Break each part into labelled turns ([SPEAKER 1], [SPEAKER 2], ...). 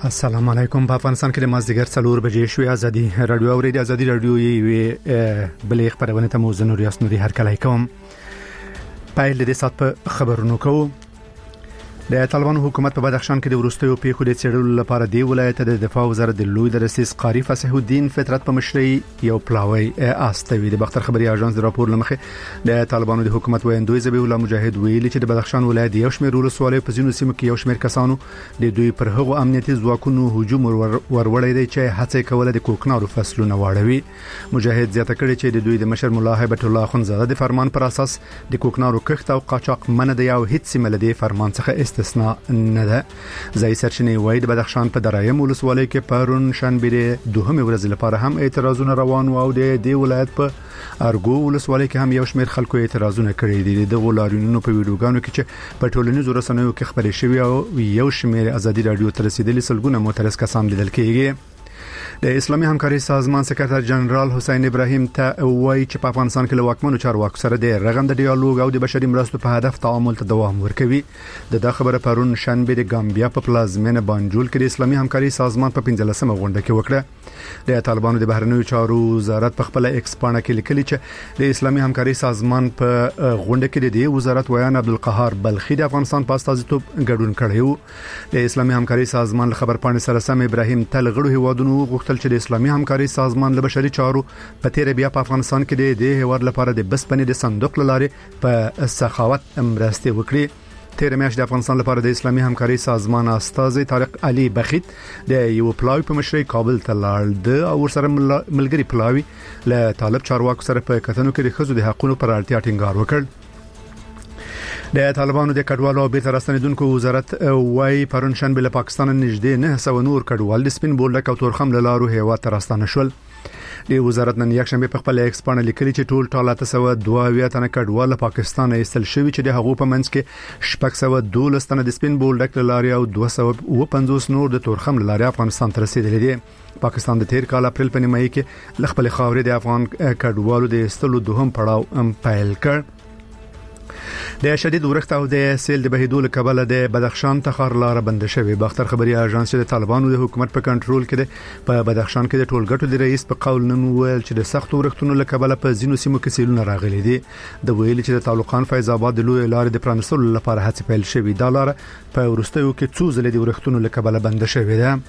[SPEAKER 1] السلام علیکم. په افغانستان کې د مازدیګر 4 بجې شوې ازادي رادیو اوریدي. ازادي رادیو یې بلې خبرونه ته موزه نور یاسنوري هر کله کوم پایل د سات په خبرونو کوم. د طالبانو حکومت په بدخشان کې د ورستیو پیښو د څېړلو لپاره دی ولایت د دفاع وزارت د لوی درسیس قاری فصیح الدین فطرت په مشرۍ یو پلاوی استوي. د بختر خبري اژانس د راپور لمخه د طالبانو د حکومت ویندوی زبیح الله مجاهد ویلي چې د بدخشان ولایت یو شمېر ولسوالۍ په ځینو سیمو کې یو شمېر کسانو د دوی پر هغو امنیتي ځواکونو هجوم ورولې دی چې هڅه کوله د کوکنارو فصلونه واړوي. مجاهد زیاته کړي چې د دوی د مشر مولا هیبت الله اخونزاده د فرمان پر اساس د کوکنارو کښت او قاچاق منع دی او هیڅ سیمه له فرمان څخه استثناء نه ده. ځای سرچینې وایي د بدخشان په درایم ولسوالۍ کې پرون شنبه دوهمه ورځ لپاره هم اعتراضونه روان و او د دې ولایت په ارګو ولسوالۍ کې هم یو شمېر خلکو اعتراضونه کړي دي. د غولارینونو په ویډیوګانو کې چې په ټولنیزو رسنیو کې خبرې شوې او یو شمېر ازادي رادیو ته رسیدلي سلګونه معترض کسان لیدل کېږي. د اسلامي همکاري سازمان سکرټر جنرال حسین ابراهیم ته وایي چې په افغانستان کې له واکمنو چارواکو سره د رغند ډیالوګ او د بشري مرستو په هدف تعامل ته دوام ورکوي. د خبره پرون شنبه د ګامبیا په پلازمینه بانجول کې د اسلامي همکاري سازمان په 15مه غونډه کې وکړه. د طالبانو د بهرنیو چارو وزارت په خپل ایکس پاڼه کې لیکلي چې د اسلامي همکاري سازمان په غونډه کې د دې وزارت ویان عبدالقهار بلخی د افغانستان په استازیتوب ګډون کړی و. د اسلامي همکاري سازمان خبر پاڼې سره سم ابراهیم تلغړو هیوادونو غوښتل چې د اسلامي همکاري سازمان له بشري چارو په تیر بیا په افغانستان کې د هیواد لپاره د بسپنې د صندوق لارې په سخاوت مرسته وکړي. تیر میاشت د افغانستان لپاره د اسلامي همکاري سازمان استازي طارق علي بخیت د یو پلاوی په مشرۍ کابل ته لاړ او ورسره ملګری پلاوی له طالب چارواکو سره په کتنو کې د ښځو د حقوقو پر اړتیا ټینګار وکړ. د طالبانو د کډوالو او بیرته راستنیدونکو وزارت وايي پرون شنبه له پاکستان نږدې 900 نور کډوال د سپین بولډک او تورخم له لارو هیواد ته راستانه شول. د وزارت نن یک شنبه په خپل ایکس پاڼه لیکلي چې ټول 922 تنه کډوال پاکستان ایستل شوی چې د هغو په منځ کې 612 تنه د سپین بولډک لاري او 250 نور د تورخم لاري افغانستان ته رسیدلي دي. پاکستان د تیر کال اپریل په نیمایي کې خپل خاورې د افغان کډوالو د ایستلو دوهم پړاو پیل کړ. د شدید ورښت او د سیل د بهیدو له کبله د بدخشان تخار لار بند شوی. بختر خبري اژانس د طالبانو د حکومت په کنټرول کې په بدخشان کې د ټولګټو د رئیس په قول نن ویل چې د سخت ورښتونو له کبله په ځینو سیمو کې سیلونه راغلي دي. د ویل چې د تعلقان فیض آباد د لوی لارې د پرانستلو لپاره هڅې پیل شوې. دا لار په ورستیو کې څو ځله د ورښتونو له کبله بند شوې ده.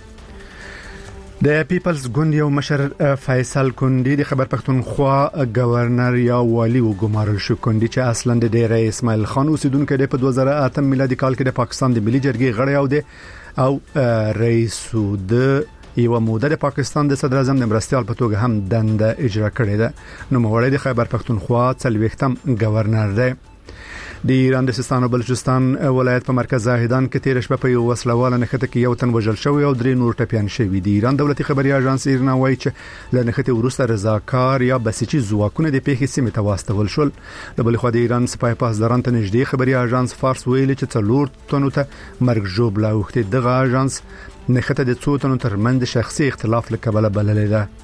[SPEAKER 1] د پیپلز ګوند یو مشر فیصل کندی د خبر پښتونخوا گورنر یا والی وګمارل شو. کندی چې اصلا د ډیر اسماعیل خان اوسیدونکو د په 2008 میلادي کال کې د پاکستان د ملي جرګې غړی او رئیس د یو موده د پاکستان د صدر اعظم د مرستيال په توګه هم دنده اجرا کړې ده. نو موړی د خبر پښتونخوا 40م گورنر دی. د ایران د سیستان او بلوچستان ولایت په مرکز زاهدان کې تیر شپه په یو وسلواله نښته کې یو تن وژل شوی او 3 نور ټپيان شوی. د ایران دولتي خبري اژانس ایرنا وایي چې له نښته وروسته رضاکار یا بسیجي ځواکونه د پیښې سیمه ته واستول شول. د بل خو د ایران سپاه پاسداران ته نږدې خبري اژانس فارس ویلي چې 4 تنو ته مرګ ژوبله وخت دغه اژانس نښته د 2 تنو ترمنځ شخصي اختلاف لکبله بللې ده.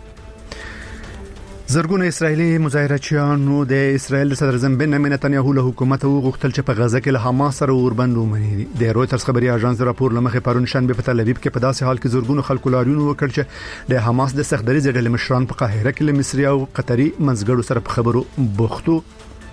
[SPEAKER 1] زرګونه اسرایلی مظاهرچیانو د اسرایل صدر اعظم بنیامین نتنیاهو له حکومت وغوښتل چې په غزه کې له حماس سره اوربند ومني. د رويټرز خبري اژانس راپور لمخې پرون شنبه په تل ابیب کې په داسې حال کې زرګونه خلکو لاریون وکړ چې د حماس د سختدري ځړل مشران په قاهره کې له مصري او قطري منځګړو سره په خبرو بوختو.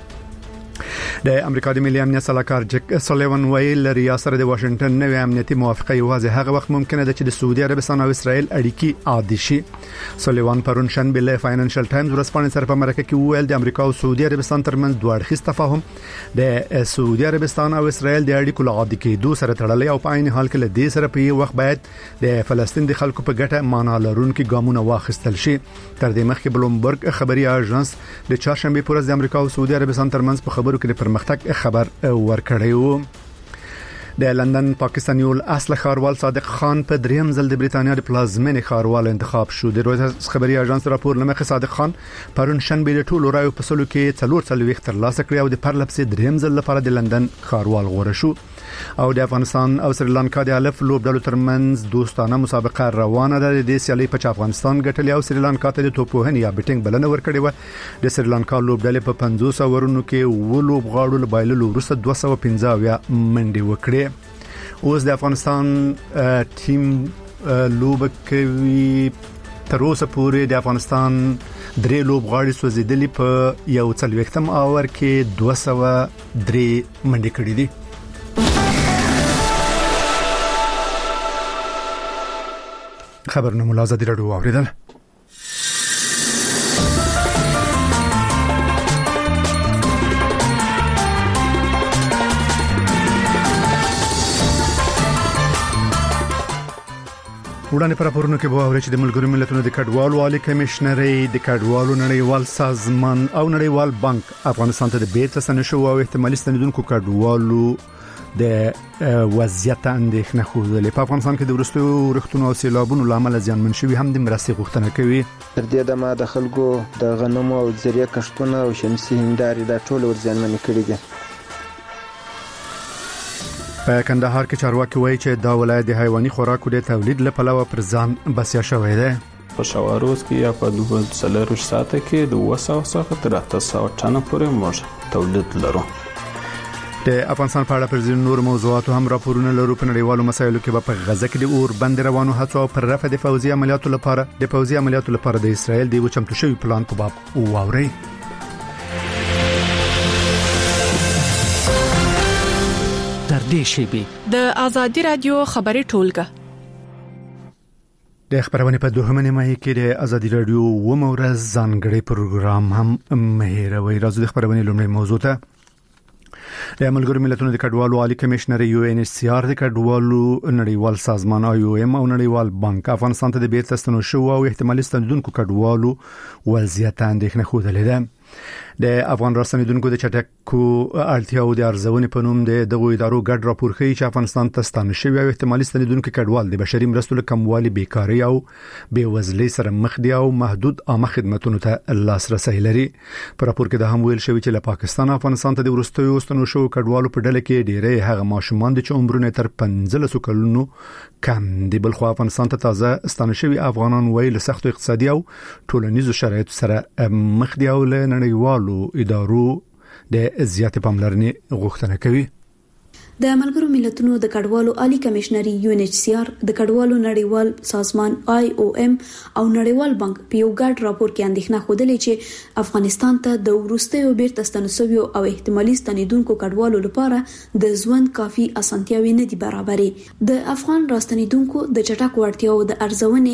[SPEAKER 1] د امریکا د ملي امنیت صلاحکار جک سولیوان ویل ریاست د واشنگټن نوې امنیتي موافقه یوازې هغه وخت ممکنه ده چې د سعودي عربستان او اسرائیل اړیکې عادي شي. سولیوان پرون شنبه له فاینانشل ټایمز ورسپانې سره په مرکه کې ویل د امریکا او سعودي عربستان ترمنځ دوه اړخیز تفاهم د سعودي عربستان او اسرائیل د اړیکو له عادي کېدو سره تړلی او په عین حال کې له دې سره په یو وخت باید د فلسطین د خلکو په ګټه معنا لرونکي ګامونه واخیستل شي. تر دې مخکې بلومبرګ خبري اژانس د چهارشنبه پر ورځ د امریکا او سعودي عربستان ترمنځ په خبرو کې پرمختګ خبر ورکړی و. د لندن پاکستاني اصل خاروال صادق خان په دریم ځل د بریتانیا د پلازمینې خاروال انتخاب شو. د رويټرز خبري اژانس راپور لمخې صادق خان پرون شنبه د ټولو رایو په سلو کې 440 ترلاسه کړی او د پرلپسې دریم ځل لپاره د لندن خاروال غوړه شو. او د افغانستان او سریلانکا د الف لوبډلو ترمنځ دوستانه مسابقه روانه ده. د سیالي په افغانستان ګټلې او سریلانکا ته د توپوهنې یا بیټینګ بلنه ورکړې و. د سریلانکا لوبډلې په 500 اورونو کې ولوب غاړو له بایللو وروسته 215 منډې وکړې. اوس د افغانستان ټیم لوب کوي. تر اوسه پورې د افغانستان 3 لوبغاړي سوځیدلي په یو 40م اور کې 203 منډې کړې دي. خبرونه ملازم دی راډیو اوریدل. وړاندې پر راپورونو کې به اورئ چې د ملګرو ملتونو د کډوالو عالی کمشنري د کډوالو نړیوال سازمان او نړیوال بانک افغانستان ته د بیرته ستنېدو او احتمالي ستنېدونکو کډوالو د وضعیت اندېښنه خوده. په افغانستان کې د ورستیو ورښتونو او سیلابونو لامل ځانمن شوي هم د مرستې غوښتنه کوي.
[SPEAKER 2] تر دې دمه د خلکو د غنمو او زریعه کښتونه او شمسي هندارې د ټول ورزیانمن کړي دي. په
[SPEAKER 1] کندهار کې چارواکي وایي چې دا ولایت د حیواني خوراکو د تولید لپاره پر ځان بسیا شوی دی.
[SPEAKER 3] په شواروز کې یا په 24 ساعته کې د 200 څخه تر 800 ټنه پورې موږ تولید لرو.
[SPEAKER 1] د افغانستان په اړه پر ځینو نور موضوعاتو هم راپورونه لرو. په نړیوالو مسایلو کې په غزه کې د اور بند روانو هڅو پر رفع د فوزي عملیاتو لپاره د اسرائیل د چمتو شوی پلان په باب واوري.
[SPEAKER 4] در دې شیبه د ازادي رادیو خبري ټولګه
[SPEAKER 1] د خبرونه په دوهمه نیمه کې د ازادي رادیو و مورز ځانګړي پروګرام هم مهیروي. راځو د خبرونه لومړی موضوع ته. د ملګرو ملتونو د کډوالو عالی کمشنر UNHCR د کډوالو نړیوال سازمان IOM او نړیوال بانک افغانستان ته د بیرته ستنېدو او احتمالي ستنېدونکو کډوالو وضعیت اندېښنه خوده ده. د افغان راستنیدونکو د چټکو اړتیاو د ارزونې په نوم د دغه ادارو ګډ راپور ښیي چې افغانستان ته ستانه شوی او احتمالي ستنیدونکو کډوال د بشري مرستو له کموالي بیکاری او بیوزلۍ سره مخ دي او محدود عامه خدماتو ته لاسرسي لري. په راپور کې د هم ویل شوی چې له پاکستان افغانستان ته د ورستیو ستنو شو کډوالو په ډله کې ډېرې هغه ماشومان دي چې عمرونه تر 15 کلونو کم دي. بل خو افغانستان ته تازه ستانه شوی افغانان ویل سخت اقتصادي او ټولنیزو شرایطو سره مخ دي او له نړیوالو ادارو د زیاتې پاملرنې غوښتنه کوي.
[SPEAKER 5] د ملګرو ملتونو د کډوالو عالی کمشنري UNHCR د کډوالو نړیوال سازمان IOM او نړیوال بانک په یو ګډ راپور کې اندېښنه خوده چې افغانستان ته د ورستیو بیرته ستنېدو او احتمالي ستنېدونکو کډوالو لپاره د ژوند کافي اسانتیاوي نه دي برابرې. د افغان راستنېدونکو د چټکو اړتیاو د ارزونې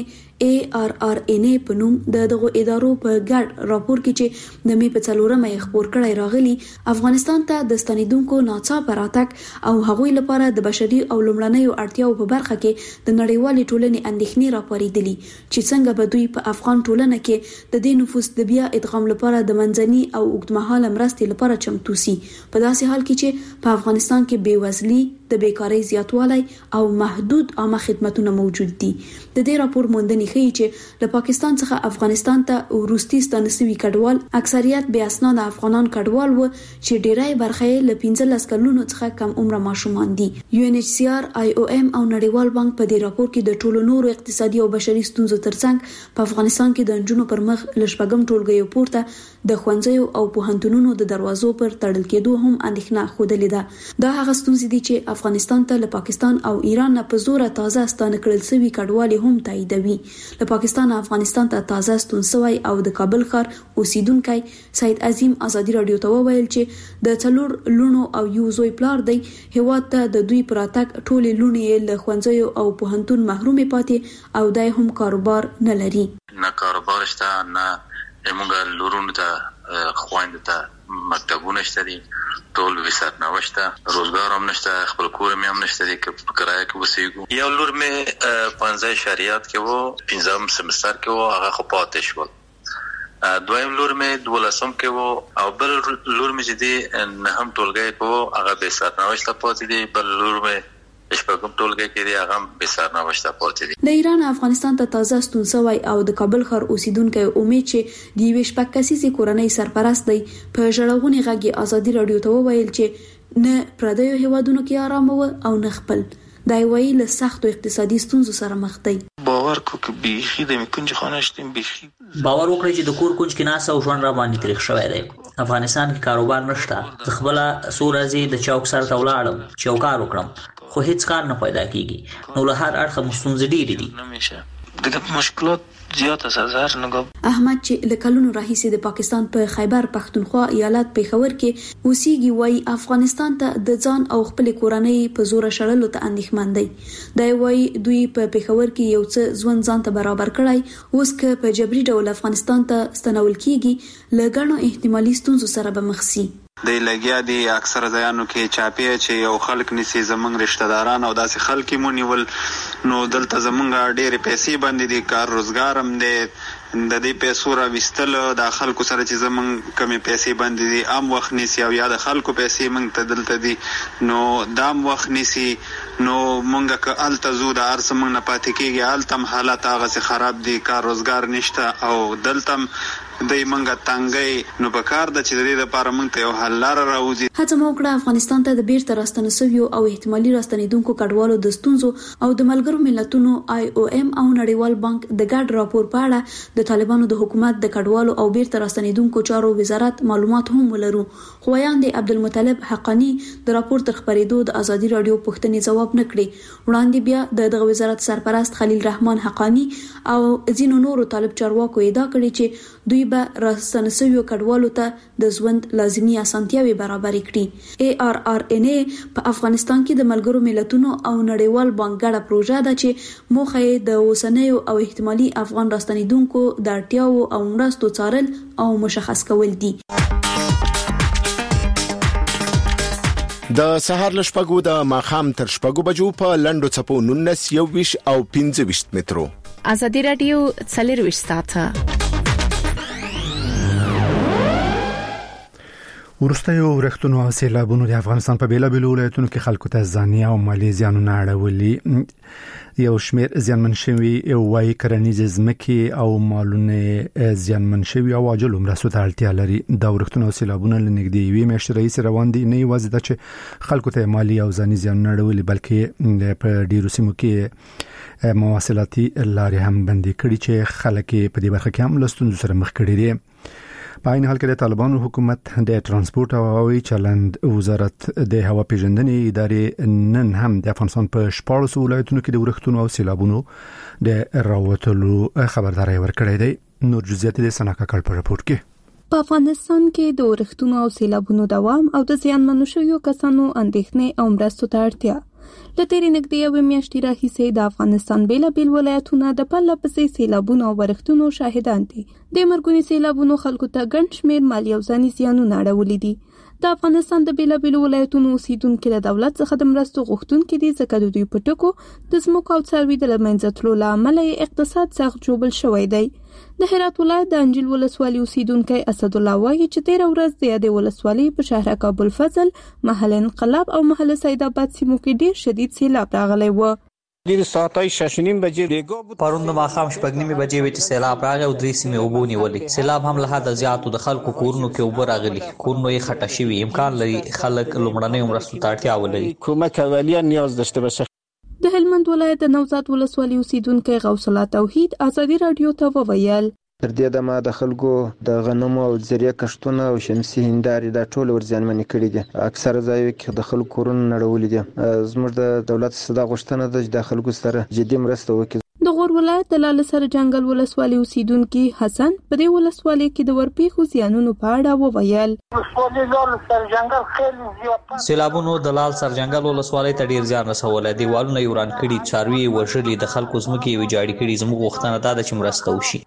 [SPEAKER 5] ARRNA په نوم دغه ادارو په ګډ راپور کې چې د می په 4مه خبر کړی راغلی افغانستان ته د ستنېدونکو ناڅاپه راتګ او هغوی لپاره د بشري او لومړنیو اړتیاو په برخه کې د نړیوالې ټولنې اندېښنې راپاریدلې چې څنګه به دوی په افغان ټولنه کې د دې نفوس د بیا ادغام لپاره د منځني او اوږدمهاله مرستې لپاره چمتو سي په داسې حال کې چې په افغانستان کې بیوزلي د بیکاری زیاتوالی او محدود عامه خدماتونه موجود دي. د دې راپور موندنې ښیي چې له پاکستان څخه افغانستان ته ورستي ستانسوي کډوال اکثریت بې اسناد افغانان کډوال و چې ډیری برخه له 15 کلونو څخه کم عمر ماشومان دي. UNHCR IOM او نړیوال بانک په دې راپور کې د ټولو نورو اقتصادي او بشري ستونزو ترڅنګ په افغانستان کې د نجونو پر مخ لشپږم ټولګیو پورته د ښوونځیو او پوهنتونونو د دروازو پر تړل کېدو هم اندېښنه خوده ده. دا هغه ستونزې دي چې افغانستان ته له پاکستان او ایران نه په زور تازه ستانه کړل شوی کډوال هم تاییدوي. له پاکستان افغانستان ته تازه ستون شوی او د کابل ښار اوسیدونکو سید عظیم ازادي رادیو ته وویل چې د 4 لونو او یو زوی پلار دی هیواد ته د دوی پراتک ټولې لونې له ښوونځیو او پوهنتون محرومې پاتې او دای هم کاروبار نه لري.
[SPEAKER 6] نه کاروبار شته نه موږ لورونو ته خويند ته مکتبونه شته دي ټول وسات نه وشته روزګار هم نشته خپل کور مې هم نشته دي په کرایه کې وسیګو. یو لور مې 15 شریعت کې وو 15 سمستر کې وو هغه خو پاتې شو. دویم لور مې 12 کې وو او بل لور مې چې دي نه هم ټولګي کې وو هغه به سات نه وشته پاتې دي. بل لور مې شپږم ټولګي کې دي هغه به سات نه وشته پاتې دي.
[SPEAKER 5] د ایران افغانستان ته تازه ستون شوی او د کابل ښار اوسیدونکو امید چې د یوې شپږ کسیزې کورنۍ سرپرست دی په ژړغونې غږی ازادي رادیو ته وویل چې نه پردیو هیوادونو کې آرام و او نه خپل دای وی له سختو اقتصادي ستونزو سره مخ دی.
[SPEAKER 7] باور کو کې بیخي د میکنج خانه شتم بیخي
[SPEAKER 8] باور وکړئ چې د کور کونج کې ناس او ژوند را باندې تاریخ شوی دی. افغانستان کې کاروبار نشته. خپل سورازي د چوک سره تولاړم چوکار وکړم خو هیڅ کار نه پیدا کیږي. نو له هر اړخه مستونزې ډېرې دي.
[SPEAKER 7] نمیشه د مشکلات زیات از هزار نگاه.
[SPEAKER 5] احمد چې له کلونو راهیسې د پاکستان په خیبر پختونخوا ایالت پیښور کې اوسېږي وایي افغانستان ته د ځان او خپل کورنۍ په زور شړلو ته اندېښمن دی. دا وایي دوی په پیښور کې یو څه ژوند ځان ته برابر کړی، اوس که په جبري ډول افغانستان ته ستنول کیږي له ګڼو احتمالي ستونزو سره به مخ شي.
[SPEAKER 9] د لګیا دي اکثر ځایانو کې چاپی چې یو خلک نسی زمونږ رشتہ داران او داسې خلک مونیول، نو دلته زمونږ ډېرې پیسې باندې دي، کار روزګار هم دی، د دې پیسو را وستل د خلکو سره چې زمونږ کمی پیسې باندې دي ام وخت نسی، او یا د خلکو پیسې مونږ ته دلته دي نو دام وخت نسی، نو مونږ که الته زو د ارس مونږ نه پاتې کېږي، التم حالت هغه سي خراب دي، کار روزګار نشته او دلتم دای منګه تنګي، نو په کار د چې د دې لپاره مونږ ته یو حل لار راوځي.
[SPEAKER 5] هڅه مو وکړه افغانستان ته د بیرته راستنو شویو او احتمالي راستنیدونکو کډوالو د ستونزو او د ملګرو ملتونو IOM او نړیوال بانک د ګډ راپور په اړه د طالبانو د حکومت د کډوالو او بیرته راستنیدونکو چارو وزارت معلومات هم ولرو. خو ویاند عبدالمطلب حقانی د راپور تر خبرېدو د ازادي رادیو پوښتنې جواب نه کړي. وړاندې بیا د وزارت سرپرست خلیل رحمان حقانی او ځینو نورو طالب چارواکو ادعا کړې چې دوی به راستنسویو کډوالو ته د ژوند لازمي اسانتیاوي برابر کړي. ARRNA په افغانستان کې د ملګرو ملتونو او نړیوال بانک ګډه پروژه ده چې موخه یې د اوسنیو او احتمالي افغان راستنیدونکو د اړتیاو او مرستو څارل او مشخص کول دي.
[SPEAKER 10] د سهار لشپګو د ماخام تر شپګو بجو په لندو چپو 19 21 او 25 مترو.
[SPEAKER 4] ازادي رادیو 24 ساعته.
[SPEAKER 1] ورستیو ورښتونو او سیلابونو د افغانستان په بیلابیلو ولایتونو کې خلکو ته ځاني او مالي زیانونه اړولي. یو شمیر زیانمن شوي وایي کرنیز ځمکې او مالونه زیانمن شوي او عاجل مرستو ته اړتیا لري. دا ورښتونو او سیلابونه لنګدي یوې میاشتې راهیسې روان دي، نه یوازې دا چې خلکو ته مالي او ځاني زیانونه اړولي بلکې په ډیرو سیمو کې مواصلاتي لارې هم بندي کړي چې خلک په دې برخه کې هم له ستونزو سره مخ کړي دي. په عین حال کې د طالبانو حکومت د ترانسپورت او هوایي چلند وزارت د هوا پیژندنې ادارې نن هم د افغانستان په 14 ولایتونو کې د ورښتونو او سیلابونو د راوتلو خبرداري ورکړې ده. نور جزئیات د سناکا کال په راپور کې.
[SPEAKER 11] په افغانستان کې د ورښتونو او سیلابونو دوام او د زیانمنو شویو کسانو اندېښنې او مرستو ته اړتیا. له تیرې نږدې یوې میاشتې راهیسې د افغانستان بیلابیل ولایتونه د پرله پسې سیلابونو او ورښتونو شاهدان دي. د مرګوني سیلابونو خلکو ته ګڼ شمېر مالي او ځاني زیانونه اړولي دي. د افغانستان د بیلابیلو ولایتونو اوسیدونکو له دولت څخه د مرستو غوښتونکي دي ځکه د دوی په ټکو د ځمکو او څاروي د له منځه تلو له امله اقتصاد سخت ژوبل شوی دی. د هرات ولایت د انجیل ولسوالۍ اوسیدونکی اسد الله وایي چې تیر ورځ د یادې ولسوالۍ په شهرک ابوالفضل، محل انقلاب او محل سیدآباد سیمو کې ډیر شدید سیلاب راغلی و.
[SPEAKER 12] ډیر ساعتای 6:30 بجې
[SPEAKER 8] پرون د ماښام 6:30 بجې وې چې سیلاب راغی او 3 سیمې اوبو نیولې. سیلاب هم له حده زیاتو د خلکو کورونو کې اوبه راغلي، کورونه یې خټه شوي. امکان لري خلک لومړنیو مرستو ته اړتیا ولري.
[SPEAKER 12] کومک اولیه نیاز داشته باشه.
[SPEAKER 11] د هلمند ولایت د نوزاد ولسوالۍ اوسیدونکی غوث الله توحید ازادي رادیو ته وویل
[SPEAKER 2] تر دې دمه د خلکو د غنمو او زریعه کښتونه او شمسي هندارې د ټول ورزیانمنې کړي دي. اکثره ځایو کې د خلکو کورونه نړولي دي. زموږ د دولت صدا غوښتنه ده چې د خلکو سره جدي مرسته وکړي.
[SPEAKER 11] د غور ولایت د لال سر جنگل ولسوالۍ اوسیدونکي حسن په دې ولسوالۍ کې د ورپېښو زیانونو په اړه وویل.
[SPEAKER 8] سیلابونو د لال سر جنگل ولسوالۍ ته ډیر زیان رسولی. دیوالونه یې وران کړي، څاروي یې وژلي، د خلکو ځمکې یې ویجاړې کړي. زموږ غوښتنه دا ده چې مرسته وشي.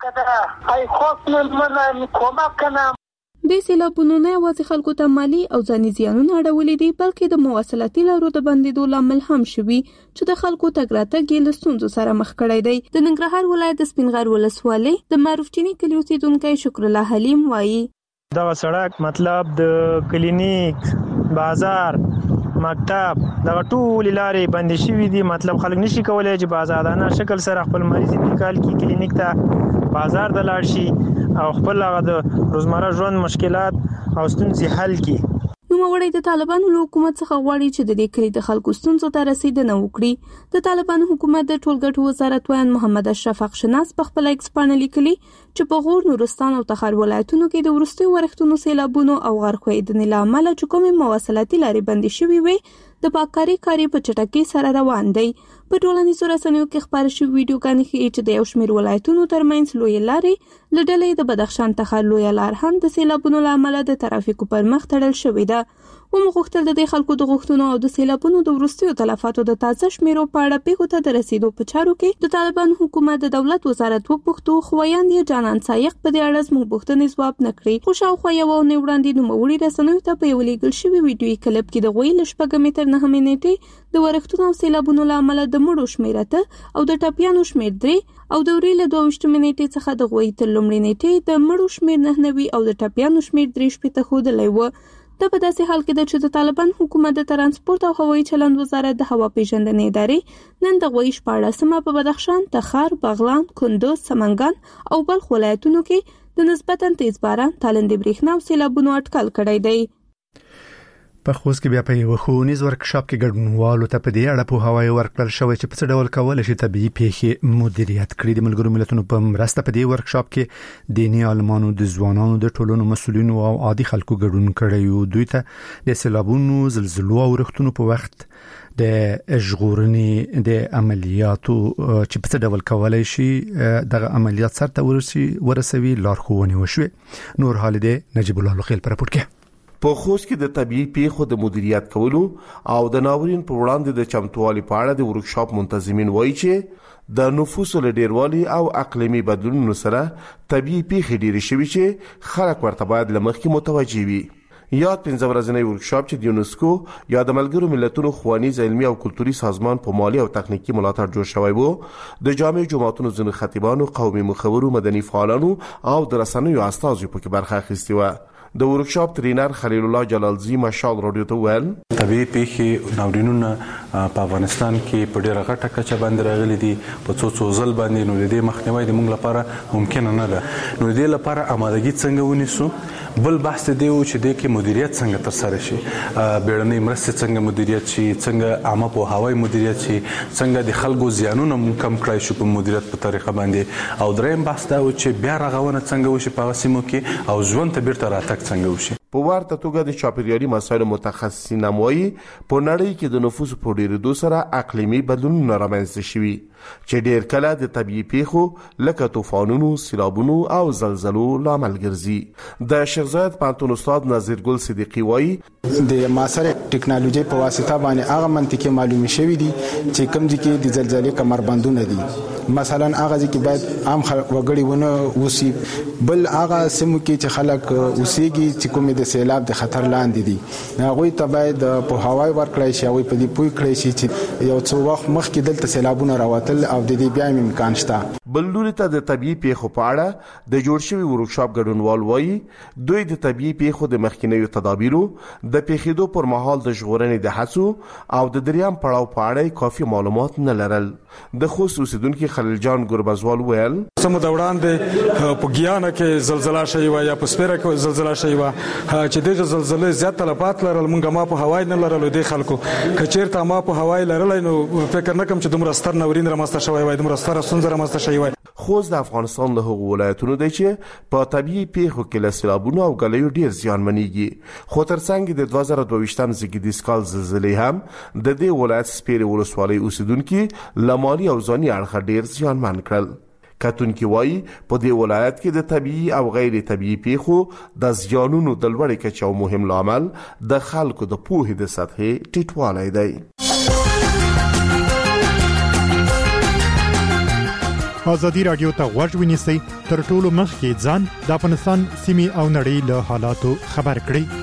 [SPEAKER 11] د سیلابونو نه یوازې خلکو ته مالي او ځاني زیانونه اړولي دي بلکې د مواصلاتي لارو د بندېدو لامل هم شوي چې د خلکو تګ راتګ یې له ستونزو سره مخ کړی دی. د ننګرهار ولایت د سپینغر ولسوالۍ د معروف چینی کلي اوسیدونکی شکر الله حلیم وایي
[SPEAKER 13] دغه سړک مطلب د کلینیک، بازار، مکتب دغه ټول لارې بندې شوې دي. مطلب خلک نشي کولای چې په آزادانه شکل سره خپل مریض انتقال کړي، کلینیک ته، بازار ته لاړ شي او خپل هغه د روزمره ژوند مشکلات او ستونزې حل کړي.
[SPEAKER 11] نوموړی د طالبانو له حکومت څخه غواړي چې د دې کلي د خلکو ستونزو ته رسیدنه وکړي. د طالبانو حکومت د ټولګټو وزارت ویان محمد اشرف اخشناس په خپل ایکس پاڼه لیکلي چې په غور، نورستان او تخار ولایتونو کې د وروستیو ورښتونو سیلابونو او غرق ښویېدنې له امله چې کومې مواصلاتي لارې بندې شوې وې د پاککاري کاري په چټکۍ سره روان دی. په ټولنیزو رسنیو کې خبرې شوې ویډیوګانې ښیي چې د یو شمېر ولایتونو ترمنځ لوی لارې له ډلې د بدخشان څخه لوی لار هم د سیلابونو له امله د ترافیکو پر مخ تړل شوې ده. ومغوښتل د خلکو د غوښتنو او د سیلابونو د وروستیو تلفاتو د تازه شمیرو په اړه پیښو ته د رسیدو په چارو کې د طالبان حکومت د دولت وزارت وپوښتو، خو ویاندې جانان سایق په دې اړه زموږ پوښتنې ځواب نه کړي. خو شاوخوا یوه اونۍ وړاندې نوموړي رسنیو ته په یو لیږل شوي ویډیویي کلپ کې د غوی له 6 تر 9 نیټې د ورښتونو او سیلابونو له امله د مړو شمېر 8 او د ټپیانو شمېر 3 او د ورې له 22 نیټې څخه د غوی تر لومړۍ نیټې د مړو شمېر 99 او د ټپیانو شمېر 3 ښودلی و. دا په داسې حال کې ده چې د طالبان حکومت د ترانسپورت او هوایي چلند وزارت د هوا پیژندنې ادارې نن د غوی 14 په بدخشان، تخار، بغلان، کندوز، سمنګان او بلخ ولایتونو کې د نسبتاً تیز باران، تالندې برېښنا او سیلابونو اټکل کړی دی.
[SPEAKER 1] په خوست کې بیا په یو ښوونیز ورکشاپ کې ګډونوالو ته په دې اړه پوهاوی ورکړل شوی چې په څه ډول کولای شي طبيعي پیښې مدیریت کړي. د ملګرو ملتونو په مرسته په دې ورکشاپ کې دیني عالمانو، د ځوانانو، د ټولنو مسؤلینو او عادي خلکو ګډون کړی. دوی ته د سیلابونو، زلزلو او رښتونو په وخت د ژغورنې د عملیاتو چې په څه ډول کولای شي دغه عملیات سرته ورسوي لارښوونې وشوې. نور حال دې نجیب الله لخیل پر راپور کې.
[SPEAKER 14] په خوست کې د طبيعي پیښو د مدیریت کولو او د ناورین په وړاندې د چمتووالي په اړه د ورکشاپ منتظمین وایي چې د نفوسو له ډیروالي او اقلیمي بدلونونو سره طبيعي پیښې ډېرې شوي چې خلک ورته باید له مخکې متوجه وي. یاد 15 ورځنی ورکشاپ چې د یونسکو یا د ملګرو ملتونو ښوونیز، علمي او کلتوري سازمان په مالی او تخنیکی ملاتړ جوړ شوی وو. د جامع جماعتونو ځینو خطیبانو، قومي مخورو، مدني فعالانو او د رسنیو استازو پکې برخه اخیستې و. د ورکشاپ ټرینر خلیل الله جلالزی مشال رادیو ته ویل
[SPEAKER 15] طبيعي پیښې ناورینونه په افغانستان کې په ډیره غټه کچه باندې راغلي دي په څو ځل باندې. نو د دې مخنیوي د موږ لپاره ممکن نه ده. نو د دې لپاره آمادګي څنګه ونیسو؟ بل بحث دی چې د کې مدیریت څنګه تر سره شي، بیړنۍ مرستې څنګه مدیریت شي، څنګه عامه په هوایي مدیریت شي، څنګه د خلکو زیانونه کم کړای شي په مدیریت په طریقه باندې. او دریم بحث دا و چې بیا رغونه څنګه وشي په سیمو کې او ژوند ته بیرته راتګ څنګه وشي.
[SPEAKER 14] په ورته توګه د چاپیریالي مسایلو متخصصین وایي په نړۍ کې د نفوسو په ډېرېدو سره اقلیمي بدلونونه رامنځته شوي چې ډېر کله د طبيعي پیښو لکه طوفانونو، سیلابونو او زلزلو لامل ګرځي. د شیخ زاید پوهنتون استاد نظیر ګل صدیقی وایي
[SPEAKER 16] د معاصره ټکنالوژي په واسطه باندې هغه منطقي معلومي شوی دي چې کوم ځکه د زلزلې کمربندونه دي. مثلا هغه ځکه باید عام وګړي ونه وسی، بل هغه سیمو کې چې خلک اوسېږي چې کوم د سیلاب د خطر لاندې دي، هغه ته باید په هوای ورکړای شي او په دې پوي کړی شي چې یو څو وخت مخکې دلته سیلابونه راوتل او د دې بیا امکان شته.
[SPEAKER 14] بل لوري ته د طبيعي پیښو په اړه د جوړ شوی ورکشاپ ګډونوال وایي دوی د طبيعي پیښو د مخکینیو تدابیرو، د پیښېدو پر مهال د ژغورنې د هڅو او د دریم پړاو په اړه کافي معلومات نه لرل. د خوست اوسیدونکو خلیل جان ګربزوال ویل
[SPEAKER 17] سمو د وړاندې په ګیانه کې زلزلہ شوی و یا په سپیره کې زلزلہ شوی و چې دغه زلزلې زیات تلفات لرل، مونږه ما په هوای نه لرل. د خلکو کچیرته ما په هوای لرل نو فکر نکم چې دومره ستر ناورین رامسته شوی وای، دومره ستر سنځ رامسته شوی وای.
[SPEAKER 14] خوست د افغانستان له هغو ولایتونو دی چې په طبيعي پیښو کې له سیلابونو او ګلیو ډیر زیانمنېږي. خو ترڅنګ د 2022 زیږدیز کال زلزلې هم د دې ولایت سپیرې ولسوالۍ اوسیدونکو له مالي او ځاني اړخه ډیر زیانمن کړل. کتونکي وایي په دې ولایت کې د طبيعي او غیر طبيعي پیښو د زیانونو د لوړې کچې او مهم لامل د خلکو د پوهې د سطحې ټیټوالی دی.
[SPEAKER 18] ازادي رادیو ته غوږ ونیسئ، تر ټولو مخکې ځان د افغانستان سیمې او نړۍ له حالاتو خبر کړئ.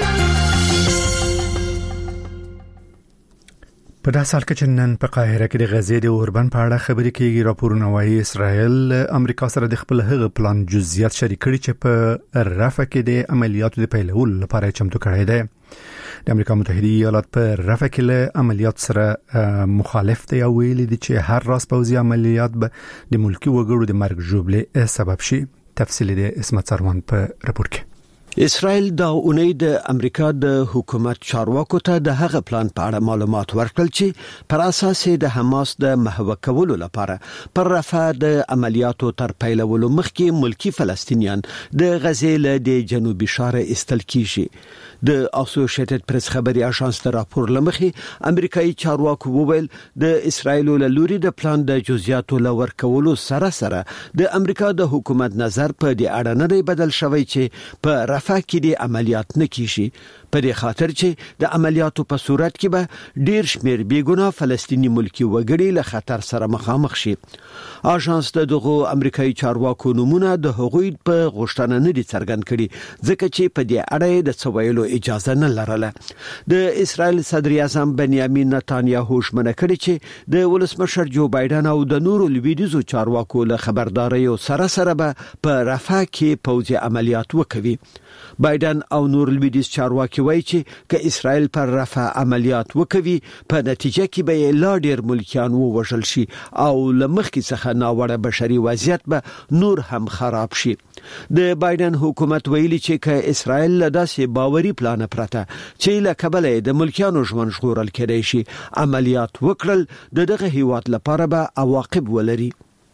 [SPEAKER 1] په داسې حال کې چې نن په قاهره کې د غزې د اوربند په اړه خبرې کېږي، راپورونه وايي اسرائیل امریکا سره د خپل هغه پلان جزئیات شریک کړي چې په رفح کې د عملیاتو د پیلولو لپاره چمتو کړی دی. د امریکا متحده ایالات په رفح کې له عملیات سره مخالف دی او ویلي دي چې هر راس پوځي عملیات به د ملکی وګړو د مرګ ژوبلې سبب شي. تفصیل د اسمت سروان په راپور کې.
[SPEAKER 19] اسرائیل دا اونۍ د امریکا د حکومت چارواکو ته د هغه پلان په اړه معلومات ورکړل چې پر اساس د حماس د محو کولو لپاره پر رفح د عملیاتو تر پیلولو مخکې ملکی فلسطینیان د غزې له جنوبي شاره استل کیږي. د اسوسییټډ پریس خبري اژانس د راپور لمخې امریکایي چارواکو وویل د اسرائیل له لوري د پلان د جزئیاتو لور کولو سره د امریکا د حکومت نظر په دې اړه نه دی بدل شوی چې په رفح کې د عملیات نه کیږي، په دې خاطر چې د عملیاتو په صورت کې به ډیر شمیر بیګناه فلسطینی ملکی وګړي له خطر سره مخامخ شي. اژانس دغه امریکایي چارواکو نمونه د هغوی په غوښتنه نه دي څرګند کړي ځکه چې په دې اړه د څویلو اجازه نه لرله. د اسرائیل صدر اعظم بنیامین نتانیاهو ژمنه کړې چې د ولسمشر جو بایدن او د نورو لویدیزو چارواکو له خبرداري سره به په رفح کې پوځي عملیات وکوي. بایدن او نور لویدیز چارواکي وایي چې که اسرائیل پر رفح عملیات وکوي په نتیجه کې به لا ډیر ملکیان ووژل شي او لمخکې څخه ناوړه بشري وضعیت به نور هم خراب شي. د بایدن حکومت ویلي چې که اسرائیل له داسې باوري پلان پرته چې له کبله د ملکیانو ژوند ژغورل کېدای شي عملیات وکړل دغه هیواد لپاره به عواقب ولري.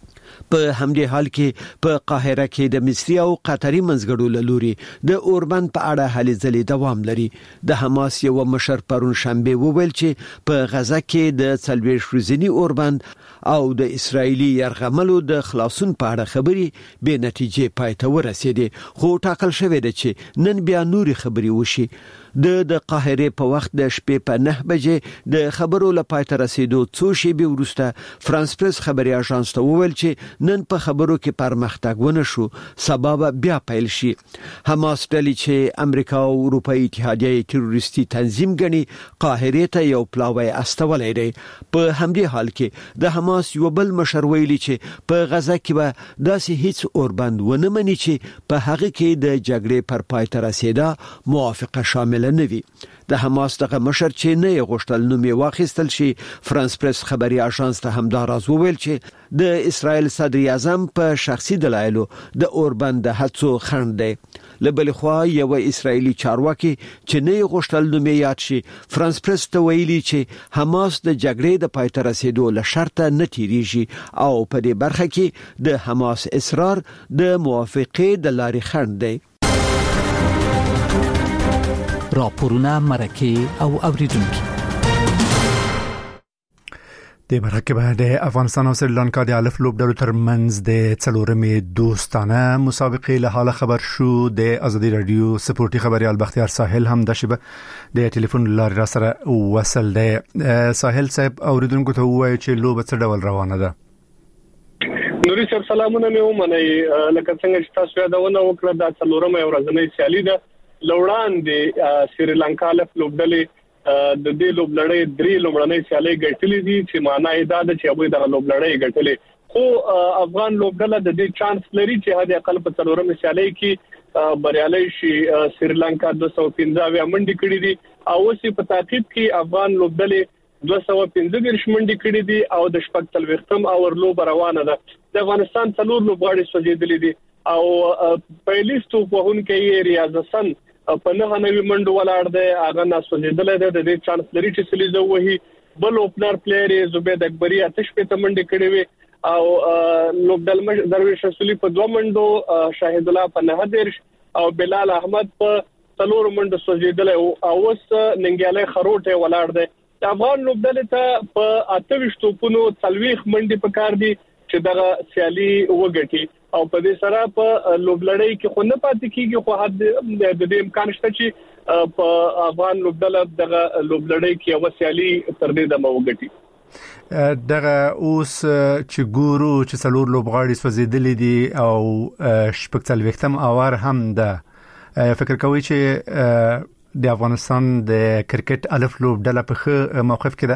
[SPEAKER 19] په همدې حال کې په قاهره کې د مصری او قطري منځګړو له لوري د اوربند په اړه هلې ځلې دوام لري. د حماس یو مشر پرون شنبه وویل چې په غزه کې د 40 ورځنی اوربند او د اسرایلی يرغملو د خلاصون په اړه خبري به نتیجې پای ته ورسېدې، خو ټاکل شوې ده چې نن بیا نوري خبري وشي. د قاهره په وخت د شپې په 9 بجې د خبرو لپاره تر رسیدو څو شېبې وروسته فرانس پریس خبري اژانس ته وویل چې نن په خبرو کې پرمختګ ونه شو، سبب بیا پیل شي. حماس ډلې چې امریکا او اروپאי اتحادیه تروریستي تنظیم ګڼي قاهره ته یو پلاوی استولې دی. په همدې حال کې د حماس یو بل مشر ویلي چې په غزه کې به داسې هیڅ اوربند ونه مني چې په هغه کې د جګړې پر پای ته رسیدا موافقه شامل نه وي. د حماس دغه مشر چې نه غوښتل نوم یې واخیستل شي فرانس پریس خبري اژانس ته هم دا راز وویل چې د اسرائیل صدر اعظم په شخصي دلایلو د اوربند د هڅو خنډ دی. لبل خو یو اسرایلی چارواکي چې نه غوښتل نوم یې یاد شي فرانس پریس ته ویلي چې حماس د جګړې د پای ته رسیدو له شرطه نه تیریږي او په دې برخه کې د حماس اصرار د موافقې د لارې خنډ دی.
[SPEAKER 20] راپورونه مرکه او اوریدونکو
[SPEAKER 1] د مرکه د افغانستان او سریلانکا د الف لوبډلو ترمنځ د څلورمې دوستانه مسابقې له حاله خبر شو. د ازادي رادیو سپورتي خبريال بختیار ساحل هم د شبه د ټلیفون لارې را سره وصل دی. ساحل صاحب اوریدونکو ته وایي چې لوبه څه ډول روانه ده؟
[SPEAKER 21] نوري صاحب سلامونه مې ومنئ. لکه څنګه چې تاسو یادونه وکړه دا څلورمه ورځنۍ سیالي ده. لوړان د سریلانکا الف لوبډلې د دې لوبلړۍ درې لومړنۍ سیالۍ ګټلې دي چې معنی دا ده چې هغه د لوبلړۍ ګټلې، خو افغان لوبډله د دې چانس لري چې هغه اقل په څلورمه سیالۍ کې بریالي شي. سریلانکا 215 منډي کړې دي او اوس په تعقیب کې افغان لوبډلې 215 منډي کړې دي او د شپږ تلوختم اور لوب روانه ده. د افغانستان څلور لوبغاړي سوځېدلې دي او پېلیستو په هون کې ریاض حسن په 99 منډو ولاړ دی، هغه ناسوځیدل دی، د دې چانس لري چې سلیزه وهي. بل اوپنر پلیئر زبید اکبری آتش په منډه کړې وي او لوبډل درویش رسولي په 2 منډو، شاهد الله په 9 او بلال احمد په 3 منډو سوځیدل او اوس ننګیاله خروټه ولاړ دی. افغان لوبډل ته په 28 توپونو 40 منډي په کار دي چې دغه سیالي وګټي او په دې سره په لوبلړۍ کې خو نه پاتې کیږي، خو حد د دې امکان شته چې په افغان لوبډله دغه لوبلړۍ کې یو سیالي تر دې د موګټي.
[SPEAKER 1] دغه اوس چې ګورو چې څلور لوبغاړي سوځېدلې دي او شپږ څلوېښتم اوار هم ده، فکر کوي چې د افغانستان د کرکټ الف لوبډله په ښه موقف کې ده؟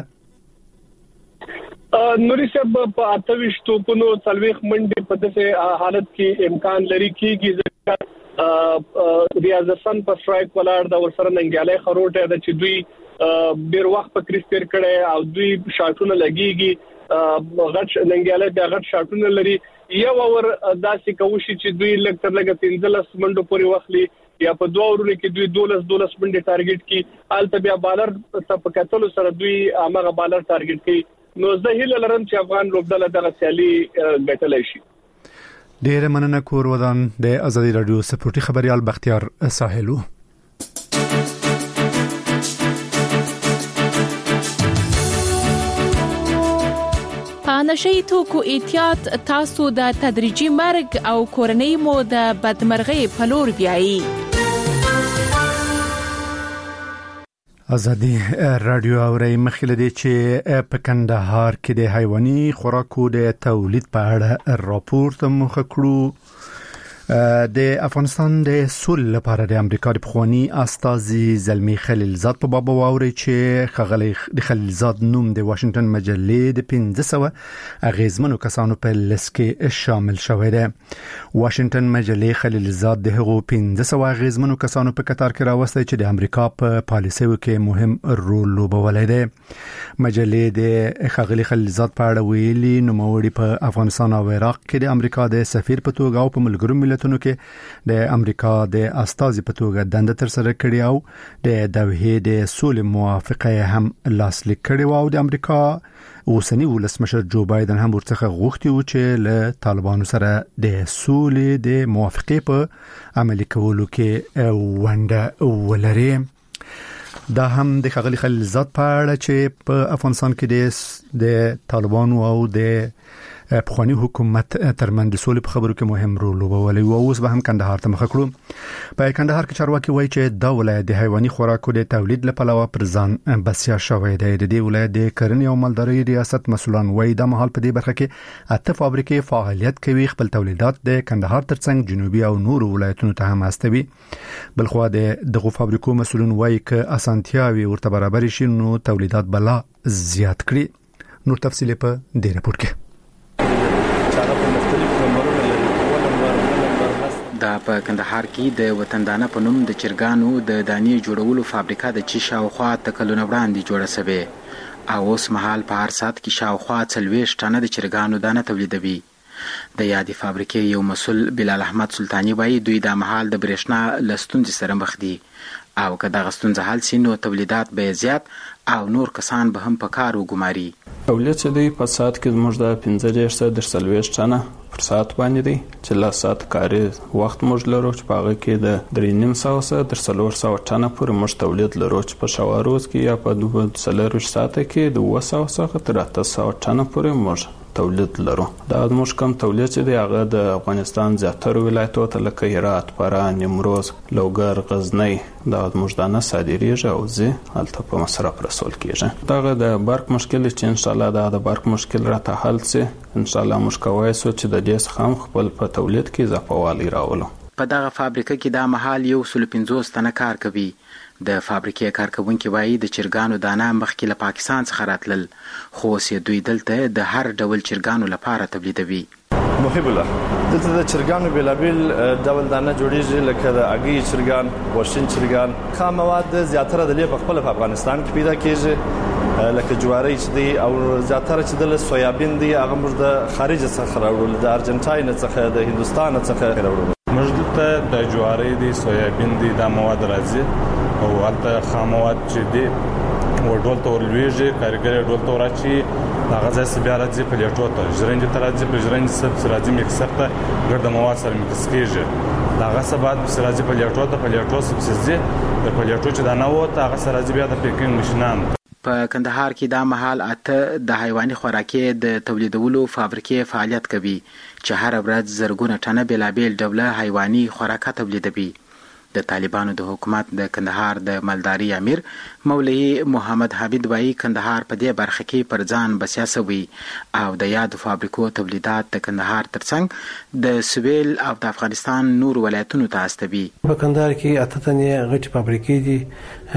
[SPEAKER 21] نوري صاحب په 28 توپونو 40 منډي په دغه حالت کې امکان لري کېږي چې ریاض حسن په سټرایک ولاړ دا ورسره ننګیاله خروټه د چې دوی ډیر وخت په کریسپیر کړي او دوی شاټونه لګيږي غټ ننګیاله د غټ شاټونه لري. یو اور داسې کوشش چې دوی لکه 15 منډو پورې وخلي یا په دوه ورونو کې دوی 12 منډه ټارګټ کی الته بیا بالر ته په کتلو سره دوی هغه بالر ټارګټ کی. نو زه هیله لرم چې افغان لوبډله دغه سیالي ګټلای شي.
[SPEAKER 1] ډېر مننه کور ودان د ازادي رادیو سپورتي خبريال بختیار ساحلو.
[SPEAKER 4] نشي توکو احتیاط تاسو د تدریجي مرګ او کورنۍ مو د بدمرغۍ په لور بیایي.
[SPEAKER 1] ازادي رادیو اوري مخکې دی چې په کندهار کې د حیواني خوراکو د تولید په اړه راپور ته مخ کړو. د افغانستان د سول لپاره د امریکا د پخوانی استازي زلمی خلیلزاد په باب واوري چې خغلی د خلیلزاد نوم د واشنگټن مجلې د 1500 اغیزمنو کسانو په لیست کې شامل شوی دی. واشنگټن مجلې خلیلزاد د هغو 1500 اغیزمنو کسانو په کتار کې راوستي چې د امریکا په پالیسیو کې مهم رول لوبولی دی. مجلې د خغلی خلیلزاد په اړه ویلي نوموړي په افغانستان او عراق کې د امریکا د سفیر په توګه او په ملګرو ملتونو کې د امریکا د استازي په توګه دنده تر سره کړې او د دوحې د سولې موافقه هم لاسلیک کړې او د امریکا اوسنی ولسمشر جو بایدن هم ورڅخه غوښتي و چې له طالبانو سره د سولې د موافقه په عملي کولو کې ونډه ولري. دا هم د خغلی خلیلزاد په اړه چې په افغانستان کې د طالبانو او د پخوانی حکومت ترمن د سولې په خبرو کې مهم رول لوبولی او اوس به هم کندهار ته مخ کړو. په کندهار کې چارواکي وایي چې دا ولایت د حیواني خوراکو د تولید لپاره پر ځان بسیا شوی دی. د دې ولایت د کرنې او مالدارۍ ریاست مسولان وایي د مهال په دې برخه کې 8 فابریکې فعالیت کوي. خپل تولیدات د کندهار ترڅنګ جنوبي او نور ولایتونو ته هم استوي. بلخو دغه فابریکو مسولون وایي چې اسانتیاوي ورته برابر شي نو تولیدات بلا زیات کړي. نور تفصیل په دې راپور کې.
[SPEAKER 3] دا په کندهار کې د وطندانه په نوم د چرګانو د دانې جوړولو فابریکه د چې شاوخوا تکلونه وړاندې جوړه شوې او اوس مهال په هر سات کې شاوخوا 40 ټنه د چرګانو دانه تولیدوي. د یادې فابریکې یو مسول بلال احمد سلطانی وایي دوی د مهال د برېښنا لستونځ سره مخ دي او که دغه ستونزه حل شي نو تولیدات به زیات او نور کسان به هم په کار وګماري.
[SPEAKER 22] تولید چې دی په سات کې زموږ د 15 ټنه پر سات باندې دی چې لا سات کاري وخت موږ لرو چې په هغه کې د 3.5 تر 400 ټنه پورې موږ تولید لرو چې په شواروز کې یا په 2 ساعت کې د 200 تر 800 ټنه پورې موږ تولید لرو. دا موږ کوم تولید چې دی هغه د افغانستان زیاتره ولایتونو ته لکه هرات، فراه، نیمروز، لوګر، غزنی دا موږ دانه صادریږي او زه هلته په مصرف رسول کیږي. دغه د برق مشکل چې ان شاء الله د برق مشکل راته حل شي ان شاء الله موږ کوی سو چې د دې څخه خپل په تولید کې اضافه والی راولو.
[SPEAKER 3] په دغه فابریکه کې د محل 150 تنه کار کوي. د فابریکې کارکونکو وایي د چرګانو دانه مخکې له پاکستان څخه راتلل خو سي دوی دلته د هر ډول چرګانو لپاره تولیدوي.
[SPEAKER 23] محب الله دلته د چرګانو بلابل ډول دانه جوړیږي لکه د اګي چرګان، ورشین چرګان. خام مواد زیاتره د لیب خپل په افغانستان کې پیدا کیږي لکه جواری چې دی او زیاتره چې د سویابین دی هغه موږ د خارج څخه راوړل د ارجنټاین څخه د هندستان څخه راوړل.
[SPEAKER 24] موږ ته د جواری دی سویابین دی د مواد راځي او البته خام مواد چې دی ورډول ته ورلويږي کارګر ډول ته راچی هغه ځای بیا راځي په لیټو ته ژرنج ته راځي په ژرنج سره راځي مکسر ته ګرد مواد سره مکس کیږي هغه سبات سره راځي په لیټو ته په لیټو سبسیزي په لیټو چې دا نه وته هغه سره راځي بیا د پیکینګ ماشينان.
[SPEAKER 3] په کندهار کې د محل اته د حیواني خوراکي د تولیدولو فابریکې فعالیت کوي چې هر ورځ زرګونه ټنه بلابل ډوله حیواني خوراکه تولیدوي. د طالبانو د حکومت د کندهار د مالداري امیر مولوی محمد حمید وایي کندهار په دې برخه کې پر ځان بسیا شوی او د یاد فابریکو تولیدات د کندهار ترڅنګ د سویل او د افغانستان نور ولایتونو ته استوي.
[SPEAKER 25] په کندهار کې اته تنې غټي فابریکې دي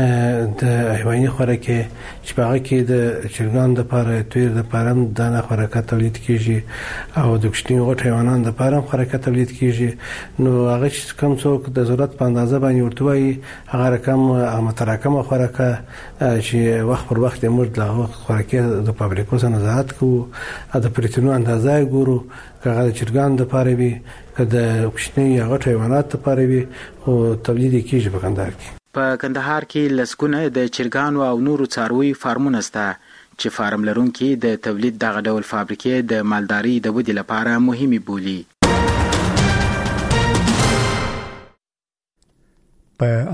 [SPEAKER 25] د حیواني خوراکي چې په هغه کې د چرګان د لپاره تویر د لپاره دانه خوراکه تولید کیږي او د کوچنیو غټ حیواناتو د لپاره خوراکه تولید کیږي. نو هغه چې کوم څوک د ضرورت په اندازه اندازه باندې ورته وایي هغه رقم متراکمه خوراکه چې وخت پر وخت موږ د خوراکي د فابریکو څخه نظارت کوو د پروتینونو اندازه ګورو کله د چرګان د پاره وي کله کوچني یا غټ حیوانات د پاره وي او تولید کیږي په کندهار کې.
[SPEAKER 3] په کندهار کې لسګونه د چرګانو او نورو څاروي فارمونه شته چې فارم لرونکي د تولید دغه ډول فابریکې د مالداري د ودې لپاره مهمه بولي.